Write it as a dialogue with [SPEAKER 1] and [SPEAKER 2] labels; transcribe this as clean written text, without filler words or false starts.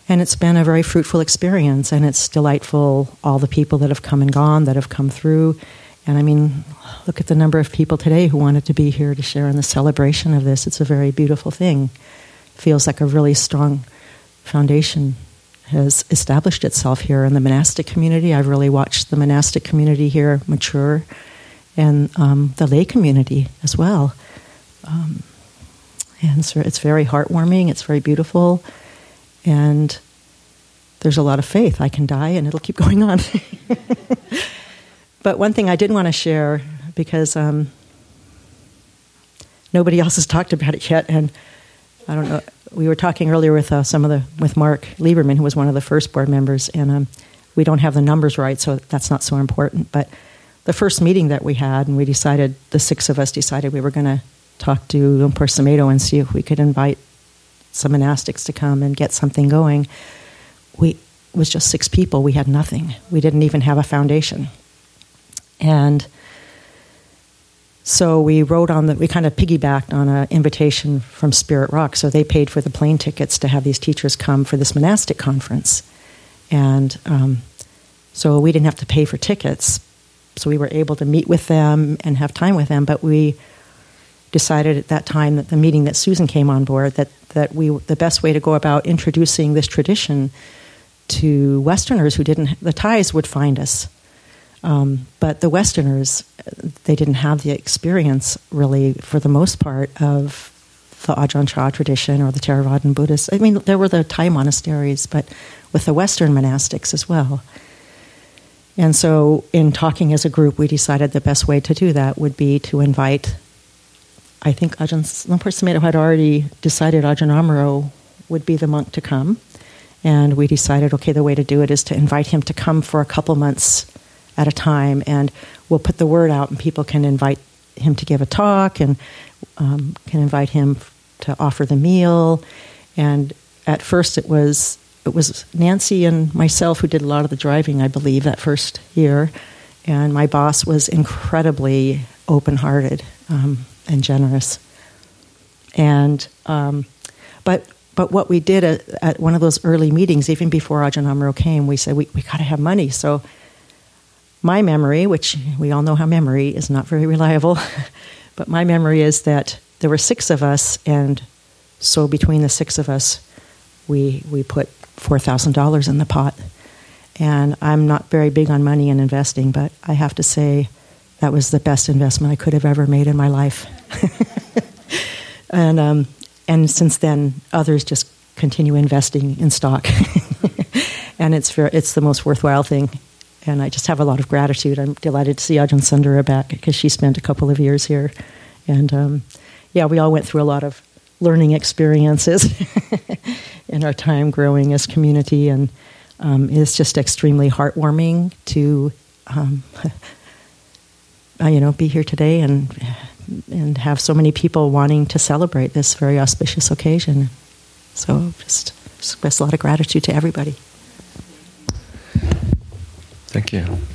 [SPEAKER 1] And it's been a very fruitful experience, and it's delightful, all the people that have come and gone, that have come through. And I mean, look at the number of people today who wanted to be here to share in the celebration of this. It's a very beautiful thing. Feels like a really strong foundation has established itself here in the monastic community. I've really watched the monastic community here mature, and the lay community as well. And so it's very heartwarming, it's very beautiful, and there's a lot of faith. I can die and it'll keep going on. But one thing I did want to share, because nobody else has talked about it yet, and I don't know, we were talking earlier with with Mark Lieberman, who was one of the first board members, and we don't have the numbers right, so that's not so important. But the first meeting that we had, and the 6 of us decided we were going to talk to Lumpur Sumedho and see if we could invite some monastics to come and get something going. It was just 6 people. We had nothing. We didn't even have a foundation. And so we we kind of piggybacked on an invitation from Spirit Rock. So they paid for the plane tickets to have these teachers come for this monastic conference. And so we didn't have to pay for tickets. So we were able to meet with them and have time with them. But we decided at that time, that the meeting that Susan came on board, that the best way to go about introducing this tradition to Westerners who the Thais would find us. But the Westerners, they didn't have the experience, really, for the most part, of the Ajahn Chah tradition or the Theravadan Buddhists. I mean, there were the Thai monasteries, but with the Western monastics as well. And so in talking as a group, we decided the best way to do that would be to invite, I think Ajahn Lumpur Sumedho had already decided Ajahn Amaro would be the monk to come. And we decided, okay, the way to do it is to invite him to come for a couple months at a time, and we'll put the word out, and people can invite him to give a talk, and can invite him to offer the meal. And at first it was Nancy and myself who did a lot of the driving, I believe, that first year. And my boss was incredibly open-hearted and generous. And but what we did at one of those early meetings, even before Ajahn Amaro came, we said we got to have money. So my memory, which we all know how memory is not very reliable, but my memory is that there were 6 of us, and so between the 6 of us, we put $4,000 in the pot. And I'm not very big on money and investing, but I have to say that was the best investment I could have ever made in my life. And since then, others just continue investing in stock. And it's the most worthwhile thing. And I just have a lot of gratitude. I'm delighted to see Ajahn Sundara back, because she spent a couple of years here. And we all went through a lot of learning experiences in our time growing as community. And it's just extremely heartwarming to be here today and have so many people wanting to celebrate this very auspicious occasion. So just express a lot of gratitude to everybody.
[SPEAKER 2] Thank you.